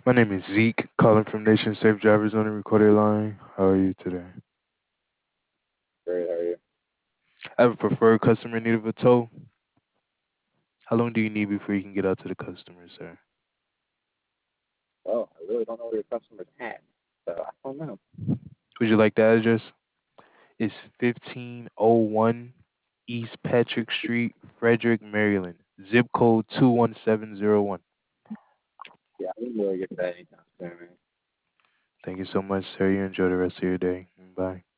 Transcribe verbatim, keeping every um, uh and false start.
My name is Zeke, calling from Nation Safe Drivers on the recorded line. How are you today? Great, how are you? I have a preferred customer in need of a tow. How long do you need before you can get out to the customer, sir? Well, I really don't know where your customer's at, so I don't know. Would you like the address? It's fifteen oh one East Patrick Street, Frederick, Maryland. Zip code two one seven zero one. Yeah, I didn't really get to that anytime soon, man. Thank you so much, sir. You enjoy the rest of your day. Bye.